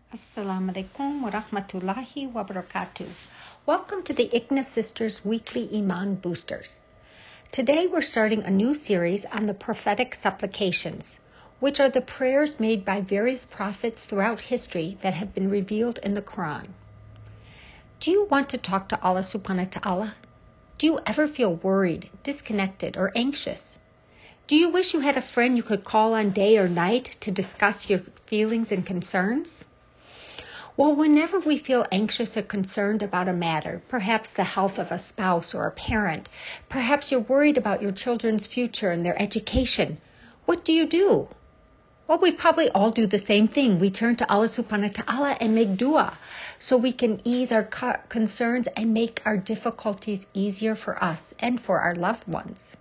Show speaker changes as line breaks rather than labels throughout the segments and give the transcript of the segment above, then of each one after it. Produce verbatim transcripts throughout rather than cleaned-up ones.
Assalamu alaikum wa rahmatullahi wa barakatuh. Welcome to the ICNA Sisters Weekly Iman Boosters. Today we're starting a new series on the prophetic supplications, which are the prayers made by various prophets throughout history that have been revealed in the Quran. Do you want to talk to Allah subhanahu wa ta'ala? Do you ever feel worried, disconnected, or anxious? Do you wish you had a friend you could call on day or night to discuss your feelings and concerns? Well, whenever we feel anxious or concerned about a matter, perhaps the health of a spouse or a parent, perhaps you're worried about your children's future and their education, what do you do? Well, we probably all do the same thing. We turn to Allah subhanahu wa ta'ala and make dua so we can ease our concerns and make our difficulties easier for us and for our loved ones.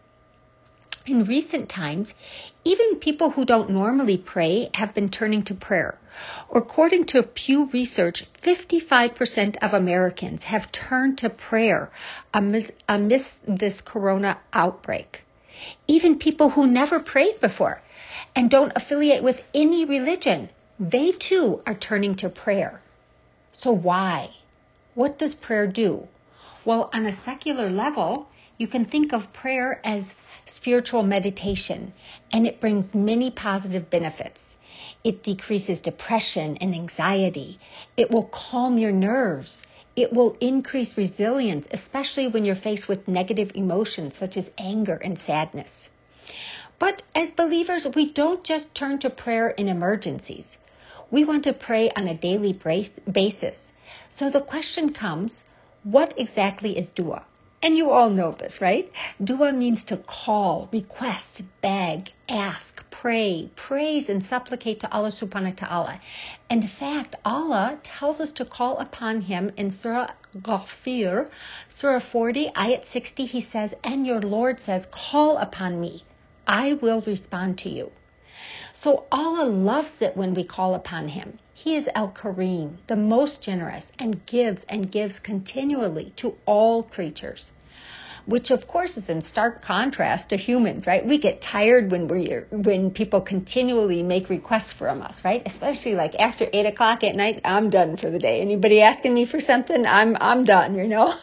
In recent times, even people who don't normally pray have been turning to prayer. According to Pew Research, fifty-five percent of Americans have turned to prayer amidst, amidst this corona outbreak. Even people who never prayed before and don't affiliate with any religion, they too are turning to prayer. So why? What does prayer do? Well, on a secular level, you can think of prayer as spiritual meditation, and it brings many positive benefits. It decreases depression and anxiety. It will calm your nerves. It will increase resilience, especially when you're faced with negative emotions such as anger and sadness. But as believers, we don't just turn to prayer in emergencies. We want to pray on a daily basis. So the question comes, what exactly is dua? And you all know this, right? Dua means to call, request, beg, ask, pray, praise, and supplicate to Allah subhanahu wa ta'ala. In fact, Allah tells us to call upon Him in Surah Ghafir, Surah forty, Ayat sixty. He says, and your Lord says, call upon me. I will respond to you. So Allah loves it when we call upon Him. He is Al-Kareem, the most generous, and gives and gives continually to all creatures, which of course is in stark contrast to humans, right? We get tired when we when people continually make requests from us, right? Especially like after eight o'clock at night, I'm done for the day. Anybody asking me for something, I'm I'm done, you know?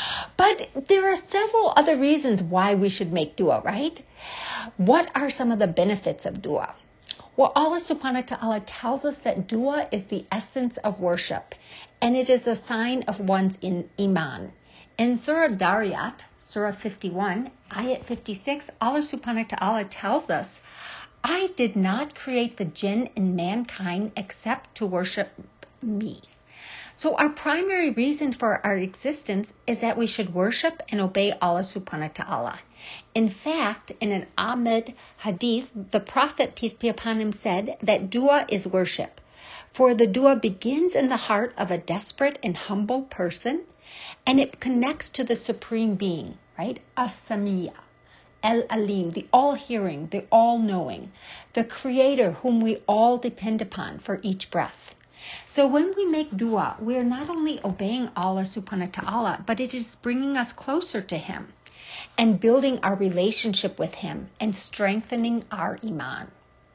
But there are several other reasons why we should make dua, right? What are some of the benefits of dua? Well, Allah subhanahu wa ta'ala tells us that dua is the essence of worship, and it is a sign of one's in iman. In Surah Dariyat, Surah fifty-one, Ayat fifty-six, Allah subhanahu wa ta'ala tells us, I did not create the jinn and mankind except to worship me. So our primary reason for our existence is that we should worship and obey Allah subhanahu wa ta'ala. In fact, in an Ahmed hadith, the Prophet, peace be upon him, said that dua is worship. For the dua begins in the heart of a desperate and humble person, and it connects to the Supreme Being, right? As-Samiyya, Al-Alim, the all-hearing, the all-knowing, the Creator whom we all depend upon for each breath. So when we make dua, we are not only obeying Allah subhanahu wa ta'ala, but it is bringing us closer to Him and building our relationship with Him and strengthening our iman.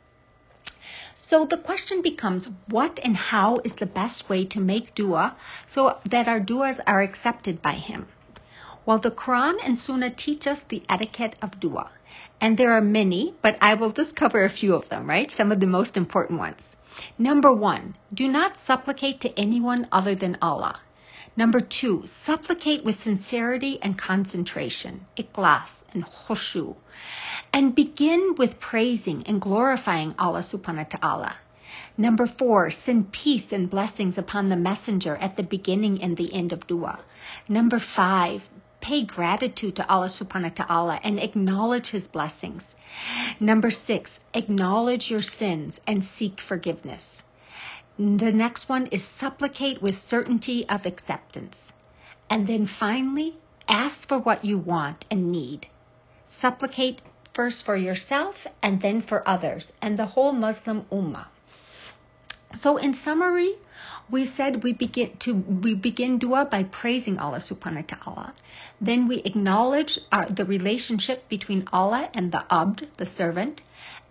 So the question becomes, what and how is the best way to make dua so that our duas are accepted by Him? Well, the Quran and Sunnah teach us the etiquette of dua. And there are many, but I will just cover a few of them, right? Some of the most important ones. Number one, do not supplicate to anyone other than Allah. Number two, supplicate with sincerity and concentration, ikhlas and khushu. And begin with praising and glorifying Allah subhanahu wa ta'ala. Number four, send peace and blessings upon the messenger at the beginning and the end of dua. Number five, pay gratitude to Allah subhanahu wa ta'ala and acknowledge His blessings. Number six, acknowledge your sins and seek forgiveness. The next one is supplicate with certainty of acceptance. And then finally, ask for what you want and need. Supplicate first for yourself and then for others and the whole Muslim ummah. So in summary, we said we begin to we begin dua by praising Allah subhanahu wa ta'ala. Then we acknowledge our, the relationship between Allah and the abd, the servant.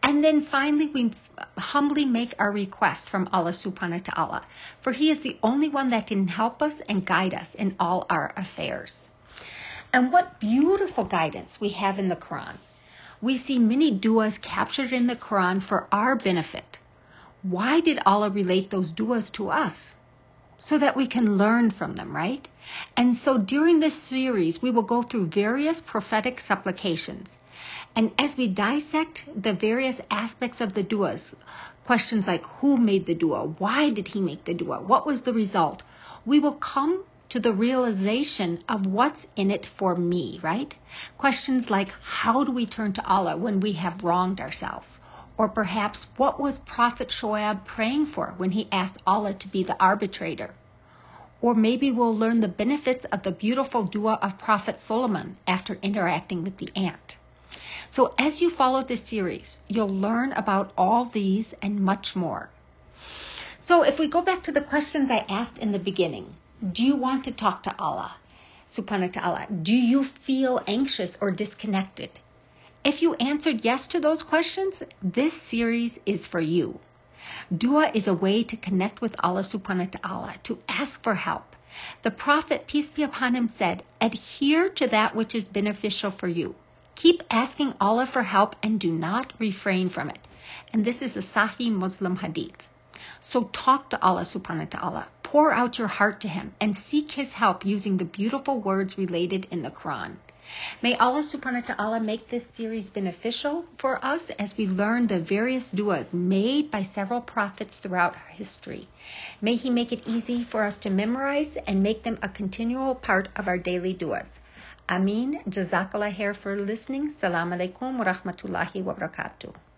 And then finally, we humbly make our request from Allah subhanahu wa ta'ala, for He is the only one that can help us and guide us in all our affairs. And what beautiful guidance we have in the Quran. We see many du'as captured in the Quran for our benefit. Why did Allah relate those du'as to us? So that we can learn from them, right? And so during this series, we will go through various prophetic supplications. And as we dissect the various aspects of the du'as, questions like who made the du'a, why did he make the du'a, what was the result, we will come to the realization of what's in it for me, right? Questions like how do we turn to Allah when we have wronged ourselves? Or perhaps what was Prophet Shoaib praying for when he asked Allah to be the arbitrator? Or maybe we'll learn the benefits of the beautiful dua of Prophet Solomon after interacting with the ant. So as you follow this series, you'll learn about all these and much more. So if we go back to the questions I asked in the beginning, do you want to talk to Allah subhanahu wa ta'ala? Do you feel anxious or disconnected? If you answered yes to those questions, this series is for you. Dua is a way to connect with Allah subhanahu wa ta'ala, to ask for help. The Prophet, peace be upon him, said, adhere to that which is beneficial for you. Keep asking Allah for help and do not refrain from it. And this is a Sahih Muslim hadith. So talk to Allah subhanahu wa ta'ala. Pour out your heart to Him and seek His help using the beautiful words related in the Quran. May Allah subhanahu wa ta'ala make this series beneficial for us as we learn the various du'as made by several prophets throughout history. May He make it easy for us to memorize and make them a continual part of our daily du'as. Ameen. Jazakallah khair for listening. Assalamu alaikum wa rahmatullahi wa barakatuh.